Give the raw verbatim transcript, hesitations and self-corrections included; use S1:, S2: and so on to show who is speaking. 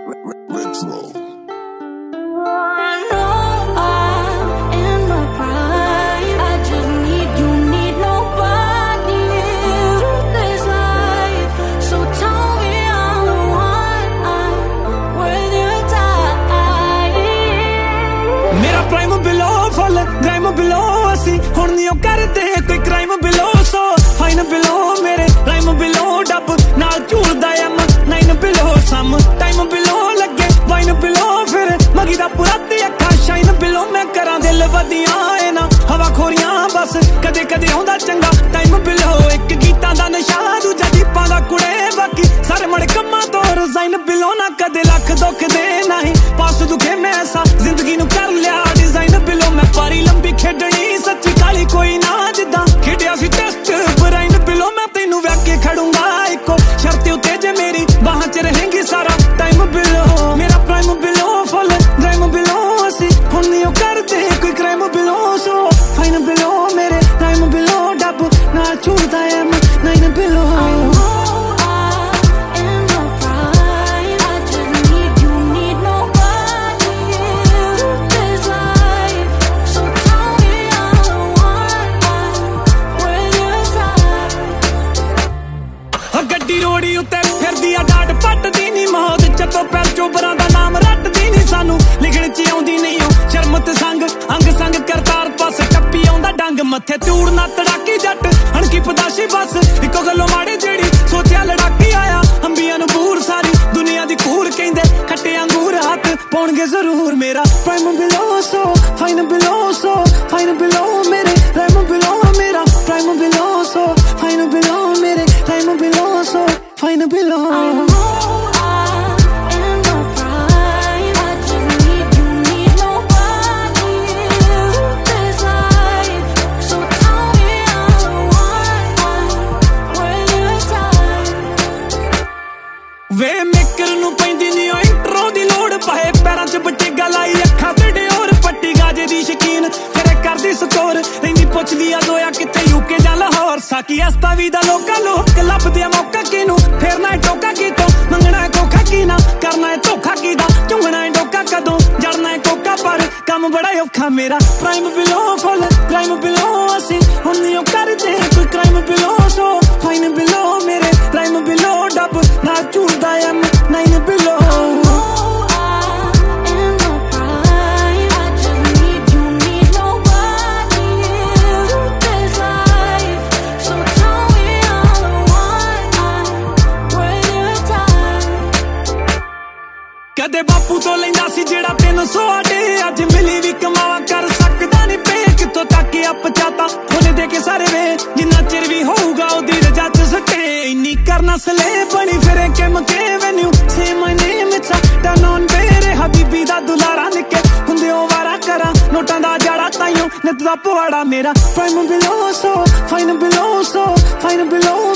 S1: Retro.
S2: Crime below, fall, crime below ਅਸੀਂ ਹੁਣ ਨਹੀਂ ਉਹ ਕਰਦੇ ਕੋਈ crime below so fine below ਮੇਰੇ crime below ਡੱਬ ਨਾਲ ਝੂਲਦਾ ਐਮ nine below some time below ਲੱਗੇ wine below ਫਿਰ ਮਗੀ ਦਾ ਪੂਰਾ ਤੇ ਅੱਖਾਂ shine below ਮੈਂ ਕਰਾਂ ਦਿਲ ਵਧੀਆਂ ਏ ਨਾ ਹਵਾ ਖੋਰੀਆਂ ਬਸ ਕਦੇ ਕਦੇ ਆਉਂਦਾ ਚੰਗਾ time below ਇੱਕ ਗੀਤਾਂ ਦਾ ਨਸ਼ਾ ਦੂਜਾ ਜੀਪਾਂ ਦਾ ਕੁੜੇ ਬਾਕੀ ਸਾਰੇ ਮੜ ਕੰਮਾਂ ਤੋਂ resign below ਨਾ ਕਦੇ ਲੱਖ ਦੁੱਖ ਦੇ ਨਹੀਂ ਪਾਸ ਦੁਖੇ ਮੈਂ ਐਸਾ ਜ਼ਿੰਦਗੀ ਨੂੰ ਕਰ ਲਿਆ ਬਿਲੋ ਮੈਂ ਪਾਰੀ ਲੰਬੀ ਖੇਡਣੀ ਸੱਚੀ ਕਾਲੀ ਕੋਈ ਨਾ ਜਿੱਦਾਂ ਖੇਡਿਆ ਸੀ ਟੈਸਟ ਬਰਾਈਨ ਬਿਲੋ ਮੈਂ ਤੈਨੂੰ ਵੇਖ ਕੇ ਖੜੂੰਗਾ ਇੱਕੋ ਸ਼ਰਤ ਉਤੇ ਜੇ ਮੇਰੀ ਬਾਹਾਂ 'ਚ ਰਹੇਂਗੀ ਸਾਰਾ ਟਾਈਮ ਬਿਲੋ ਮੇਰਾ ਪ੍ਰਾਈਮ ਬਿਲੋ ਫੁੱਲ ਡਰਾਈਮ ਬਿਲੋ ਅਸੀਂ ਹੁਣ ਨਹੀਂ ਉਹ ਕਰਦੇ ਕੋਈ ਕ੍ਰਾਈਮ ਬਿਲੋ ਸੋ ਫਾਈਨ ਬਿਲੋ ਮੇਰੇ ਟਾਈਮ ਬਿਲੋ ਡੱਬ ਨਾਲ ਝੂਲਦਾ ਐਮ ਨਾਈਨ ਬਿਲੋ ਗੱਡੀ ਰੋੜੀ ਉੱਤੇ ਫਿਰਦੀ ਆ ਡਾਟ ਪੱਟਦੀ ਨੀ ਮੌਤ ਚੱਤੋ ਪੈਰ ਚੋਬਰਾਂ ਦਾ ਨਾਮ ਰੱਟਦੀ ਨੀ ਸਾਨੂੰ ਲਿਖਣ ਚ ਆਉਂਦੀ ਨਹੀਂ ਉਹ ਸ਼ਰਮ ਤੇ ਸੰਗ ਅੰਗ ਸੰਗ ਕਰਤਾਰ ਪਾਸ ਟੱਪੀ ਆਉਂਦਾ ਡੰਗ ਮੱਥੇ ਤੂੜ ਨਾ ਤੜਾਕੀ ਜੱਟ ਹਣਕੀ ਪਦਾਸ਼ੀ ਬਸ ਇੱਕੋ ਗੱਲੋਂ ਮਾੜੇ ਜਿਹੜੀ ਸੋਚਿਆ ਲੜਾਕੀ ਆਇਆ ਅੰਬੀਆਂ ਨੂੰ ਬੂਰ ਸਾਰੀ ਦੁਨੀਆ ਦੀ ਕੂਰ ਕਹਿੰਦੇ ਖੱਟੇ ਅੰਗੂਰ ਹੱਥ ਪਾਉਣਗੇ ਜ਼ਰੂਰ ਮੇਰਾ prime below so fine below so fine below ਮੇਰੇ ਪ੍ਰਾਈਮ ਬਿਲੋ ਮੇਰਾ prime below so fine below ਮੇਰੇ prime below so fine below I know I am not prime I just need you need nobody this life so tell me I'm one when you're tired ਵੇ ਮੇਕਰ ਨੂੰ ਪੈਂਦੀ ਨੀ ਓ intro ਦੀ ਲੋੜ ਪਾਏ ਪੈਰਾਂ 'ਚ ਬਟੇਗਾ ਲਾਈ ਅੱਖਾਂ ਤੇ ਡਿਓਰ ਪੱਟੀ ਗਾਜੇ ਦੀ ਸ਼ਕੀਨ ਤੇਰੇ ਕਰਦੀ ਸਕੋਰ ਰਹਿੰਦੀ ਪੁੱਛਦੀ ਆ ਦੋਇਆ ਕਿੱਥੇ ਯੂਕੇ ਜਾਂ ਲਾਹੌਰ ਸਾਕੀ ਅਸਤਾ ਵੀ ਦਾ ਲੋਕਾਂ ਲੋਕ ਲੱਭਦੇ ਆ ਮੌਕਾ ਕਿਨੂੰ ਫੇਰਨਾ ਏ ਟੋਕਾ ਕਿਤੋਂ ਮੰਗਣਾ ਏ ਕੋਖਾ ਕੀ ਨਾ ਕਰਨਾ ਏ ਧੋਖਾ ਕੀਦਾ ਝੁੰਗਣਾ ਏ ਡੋਕਾ ਕਦੋਂ ਜੜਨਾ ਏ ਕੋਕਾ ਪਰ ਕੰਮ ਬੜਾ ਔਖਾ ਮੇਰਾ ਪ੍ਰਾਈਮ ਬਿਲੋ ਫੁੱਲ ਪ੍ਰਾਈਮ ਬਿਲੋ ਅਸੀਂ ਹੁਣ ਨਹੀਂ ਉਹ ਕਰਦੇ ਕੋਈ ਕ੍ਰਾਈਮ ਬਿਲੋ ਸੋ ਫਾਈਨ ਬਿਲੋ ਮੇਰੇ ਪ੍ਰਾਈਮ ਬਿਲੋ ਡੱਬ ਨਾਲ ਝੂਲਦਾ ਐਮ ਨਾਈਨ ਬਿਲੋ ਕਦੇ ਬਾਪੂ ਤੋਂ ਲੈਂਦਾ ਸੀ ਜਿਹੜਾ ਤਿੰਨ ਸੌ ਆਡੇ ਅੱਜ ਮਿਲੀ ਵੀ ਕਮਾਵਾ ਕਰ ਸਕਦਾ ਨਹੀਂ ਪੇ ਕਿੱਥੋਂ ਤੱਕ ਆ ਪਚਾਤਾ ਉਹਨੇ ਦੇ ਕੇ ਸਾਰੇ ਵੇ ਜਿੰਨਾ ਚਿਰ ਵੀ ਹੋਊਗਾ ਉਹਦੀ ਰਜਾ ਚ ਸਕੇ ਇੰਨੀ ਕਰਨਾ ਸਲੇ ਬਣੀ ਫਿਰੇ ਕਿ ਮਕੇ ਵੈਨਿਊ say my name it's done ਔਨ ਬੇਰੇ ਹਬੀਬੀ ਦਾ ਦੁਲਾਰਾ ਨਿੱਕੇ ਹੁੰਦੇ ਉਹ ਵਾਰਾ ਕਰਾਂ ਨੋਟਾਂ ਦਾ ਜਾੜਾ ਤਾਈਓ ਨਿੱਤ ਦਾ ਪਵਾੜਾ ਮੇਰਾ prime below so fine below so fine ਬਿਲੋ